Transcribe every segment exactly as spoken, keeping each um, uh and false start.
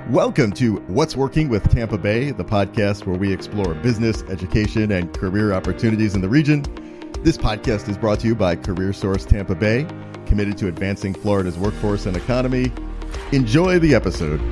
Welcome to What's Working with Tampa Bay, the podcast where we explore business, education, and career opportunities in the region. This podcast is brought to you by CareerSource Tampa Bay, committed to advancing Florida's workforce and economy. Enjoy the episode.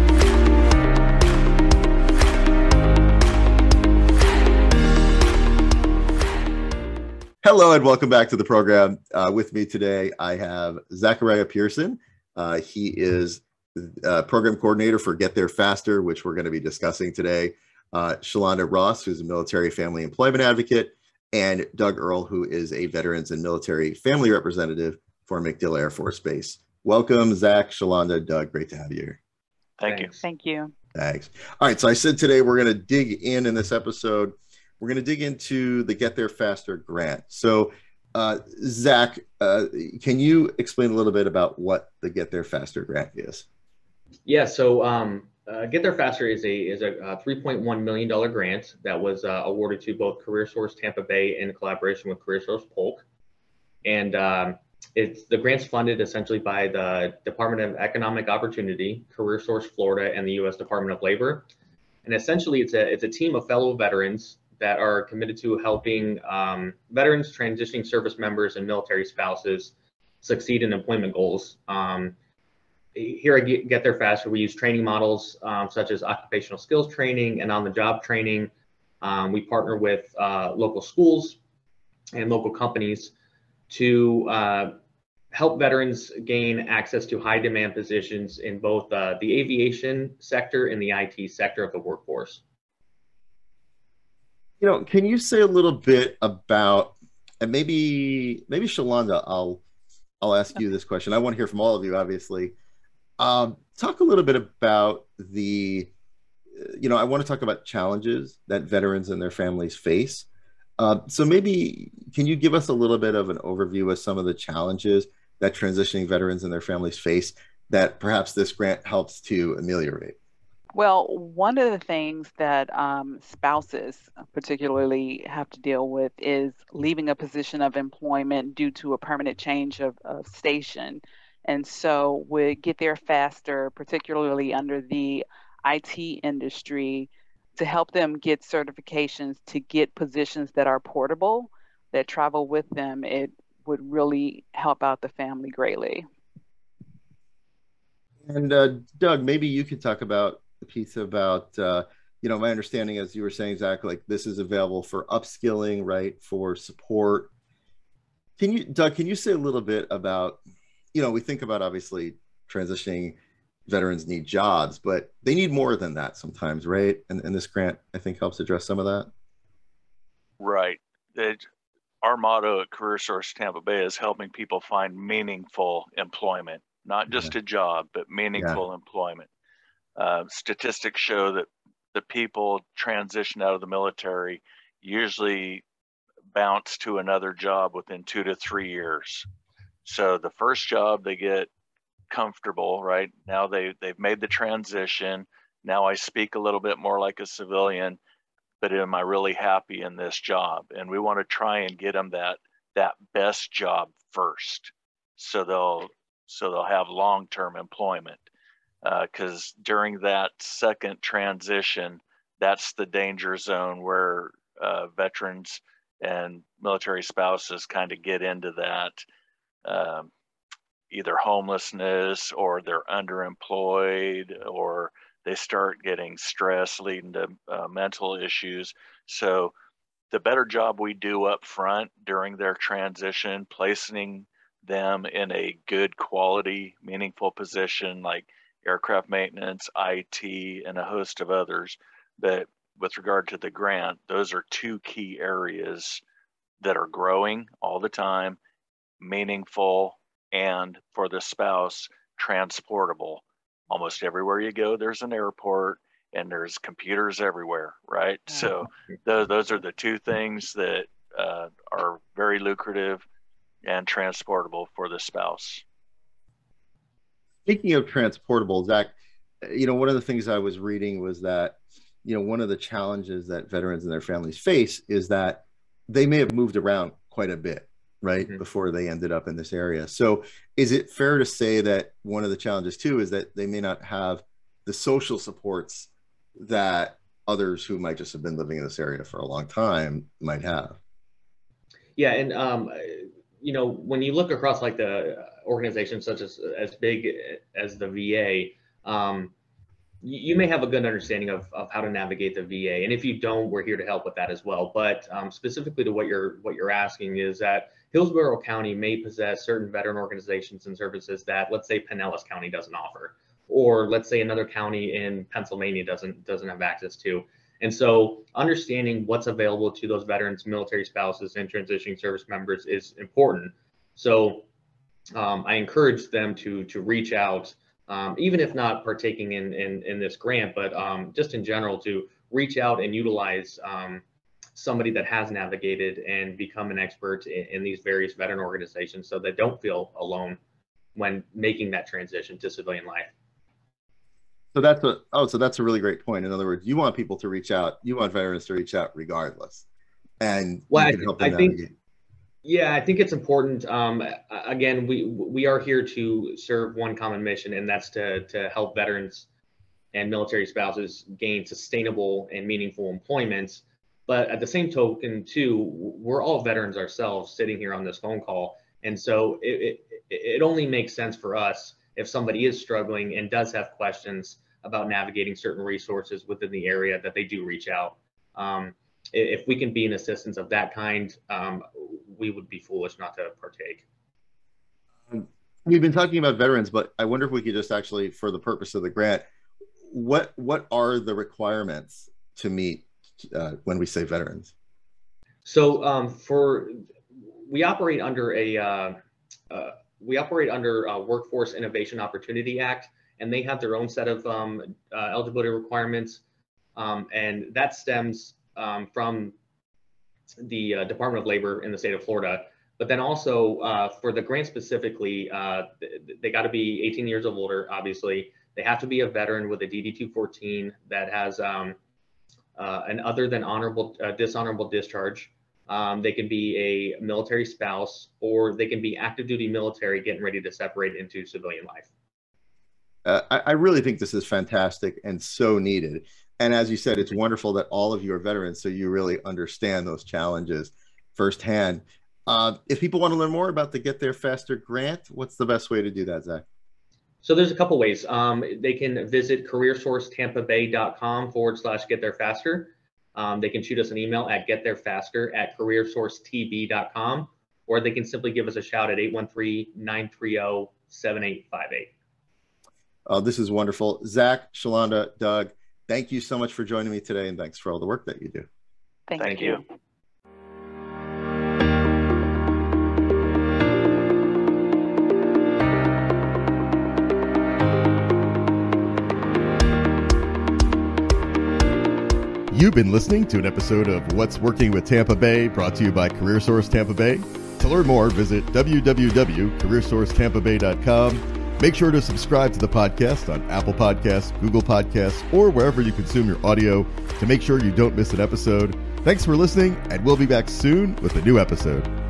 Hello and welcome back to the program. Uh, with me today, I have Zachariah Pearson. Uh, he is uh, program coordinator for Get There Faster, which we're going to be discussing today. Uh, Shalonda Ross, who's a military family employment advocate, and Doug Earl, who is a veterans and military family representative for MacDill Air Force Base. Welcome, Zach, Shalonda, Doug. Great to have you here. Thank you. Thank you. Thanks. All right. So I said today we're going to dig in in this episode. We're going to dig into the Get There Faster grant. So, uh, Zach, uh, can you explain a little bit about what the Get There Faster grant is? Yeah. So, um, uh, Get There Faster is a is a uh, three point one million dollars grant that was uh, awarded to both CareerSource Tampa Bay in collaboration with CareerSource Polk, and um, it's the grant's funded essentially by the Department of Economic Opportunity, CareerSource Florida, and the U S Department of Labor. And essentially, it's a it's a team of fellow veterans that are committed to helping um, veterans, transitioning service members, and military spouses succeed in employment goals. Um, here at Get There Faster, we use training models um, such as occupational skills training and on-the-job training. Um, we partner with uh, local schools and local companies to uh, help veterans gain access to high-demand positions in both uh, the aviation sector and the I T sector of the workforce. You know, can you say a little bit about, and maybe maybe Shalonda, I'll I'll ask you this question. I want to hear from all of you, obviously. Um, talk a little bit about the, you know, I want to talk about challenges that veterans and their families face. Uh, so maybe can you give us a little bit of an overview of some of the challenges that transitioning veterans and their families face that perhaps this grant helps to ameliorate? Well, one of the things that um, spouses particularly have to deal with is leaving a position of employment due to a permanent change of, of station. And so we Get There Faster, particularly under the I T industry, to help them get certifications to get positions that are portable, that travel with them. It would really help out the family greatly. And uh, Doug, maybe you could talk about the piece about, uh, you know, my understanding, as you were saying, Zach, like this is available for upskilling, right, for support. Can you, Doug, can you say a little bit about, you know, we think about obviously transitioning veterans need jobs, but they need more than that sometimes, right? And, and this grant, I think, helps address some of that. Right. It, our motto at CareerSource Tampa Bay is helping people find meaningful employment, not just yeah. a job, but meaningful yeah. employment. Uh, statistics show that the people transition out of the military usually bounce to another job within two to three years. So the first job they get comfortable, right? Now they, they've made the transition. Now I speak a little bit more like a civilian, but am I really happy in this job? And we want to try and get them that, that best job first. So they'll, so they'll have long-term employment. Because uh, during that second transition, that's the danger zone where uh, veterans and military spouses kind of get into that um, either homelessness or they're underemployed or they start getting stress leading to uh, mental issues. So the better job we do up front during their transition, placing them in a good quality, meaningful position like aircraft maintenance, I T, and a host of others. But with regard to the grant, those are two key areas that are growing all the time, meaningful, and for the spouse, transportable. Almost everywhere you go, there's an airport and there's computers everywhere, right? Yeah. So th- those are the two things that uh, are very lucrative and transportable for the spouse. Speaking of transportable, Zach, you know, one of the things I was reading was that, you know, one of the challenges that veterans and their families face is that they may have moved around quite a bit, right, mm-hmm. before they ended up in this area. So is it fair to say that one of the challenges too is that they may not have the social supports that others who might just have been living in this area for a long time might have. Yeah, and um, you know, when you look across like the organizations such as as big as the V A, um, you, you may have a good understanding of, of how to navigate the V A, and if you don't, we're here to help with that as well. But um, specifically to what you're what you're asking is that Hillsborough County may possess certain veteran organizations and services that, let's say, Pinellas County doesn't offer, or let's say another county in Pennsylvania doesn't doesn't have access to. And so understanding what's available to those veterans, military spouses, and transitioning service members is important. So um, I encourage them to to reach out, um, even if not partaking in, in, in this grant, but um, just in general to reach out and utilize um, somebody that has navigated and become an expert in, in these various veteran organizations so they don't feel alone when making that transition to civilian life. So that's a oh, so that's a really great point. In other words, you want people to reach out, you want veterans to reach out regardless, and well, you can help them I navigate. think, yeah, I think it's important. Um, again, we we are here to serve one common mission, and that's to to help veterans and military spouses gain sustainable and meaningful employment. But at the same token, too, we're all veterans ourselves sitting here on this phone call, and so it it, it only makes sense for us if somebody is struggling and does have questions about navigating certain resources within the area that they do reach out. Um, if we can be an assistance of that kind, um, we would be foolish not to partake. We've been talking about veterans, but I wonder if we could just actually, for the purpose of the grant, what what are the requirements to meet uh, when we say veterans? So um, for we operate under a uh, uh, we operate under uh, Workforce Innovation Opportunity Act, and they have their own set of um, uh, eligibility requirements, um, and that stems um, from the uh, Department of Labor in the state of Florida. But then also uh, for the grant specifically, uh, they got to be eighteen years or older, obviously. They have to be a veteran with a D D two fourteen that has um, uh, an other than honorable, uh, dishonorable discharge. Um, they can be a military spouse, or they can be active duty military getting ready to separate into civilian life. Uh, I, I really think this is fantastic and so needed. And as you said, it's wonderful that all of you are veterans, so you really understand those challenges firsthand. Uh, if people want to learn more about the Get There Faster grant, what's the best way to do that, Zach? So there's a couple ways. Um, they can visit careersourcetampabay.com forward slash get there faster. Um, they can shoot us an email at gettherefaster at careersourcetb.com, or they can simply give us a shout at eight one three, nine three zero, seven eight five eight. Oh, this is wonderful. Zach, Shalonda, Doug, thank you so much for joining me today, and thanks for all the work that you do. Thank, Thank you. you. You've been listening to an episode of What's Working with Tampa Bay, brought to you by CareerSource Tampa Bay. To learn more, visit w w w dot career source tampa bay dot com. Make sure to subscribe to the podcast on Apple Podcasts, Google Podcasts, or wherever you consume your audio to make sure you don't miss an episode. Thanks for listening, and we'll be back soon with a new episode.